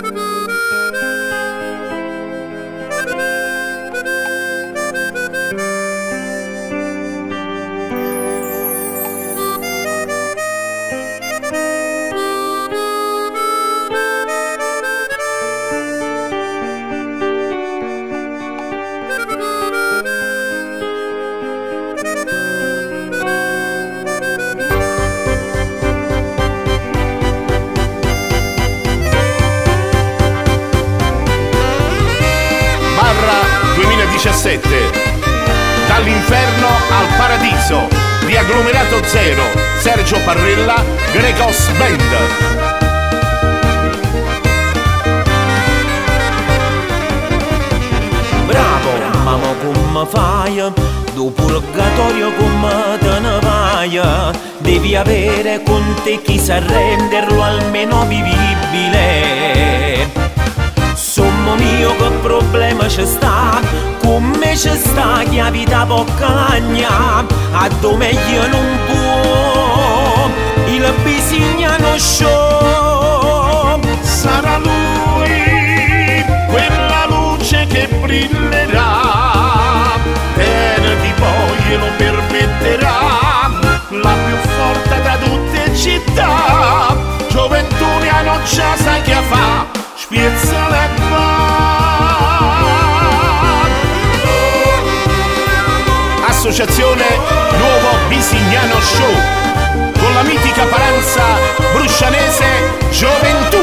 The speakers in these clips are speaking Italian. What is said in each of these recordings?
Dall'inferno al paradiso di Agglomerato Zero, Sergio Parrella, Grecos Band. Bravo, mamma come fai? Do purgatorio come te ne vai? Devi avere con te chi sa renderlo almeno vivibile. Sommo mio che problema c'è sta, come c'è sta che la vita può cagna, a dove meglio non può, il bisignano show. Sarà lui, quella luce che brillerà, venerdì poi glielo permetterà, la più forte da tutte città, gioventù ne hanno già sai che fa, spiezza le Associazione Nuovo Bisignano Show con la mitica paranza bruscianese Gioventù.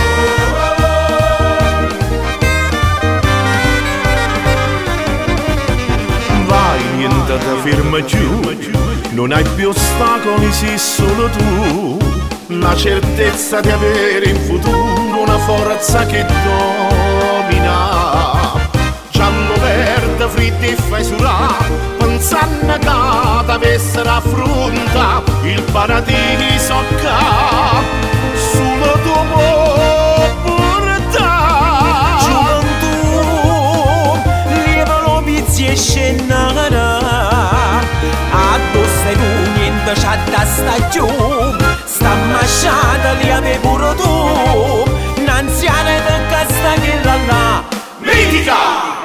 Vai, niente ti ferma più, non hai più ostacoli, sei solo tu, la certezza di avere in futuro una forza che domina. Giallo, verde, fritto e fai surà, pensando che t'avessero affronta il paradiso che solo tu puoi portare. Gioventù, levalo vizi e scennara, addosso tu niente c'ha da sta giù, sta masciata li ave pure tu, un'anziana da casta che là là. Mitica!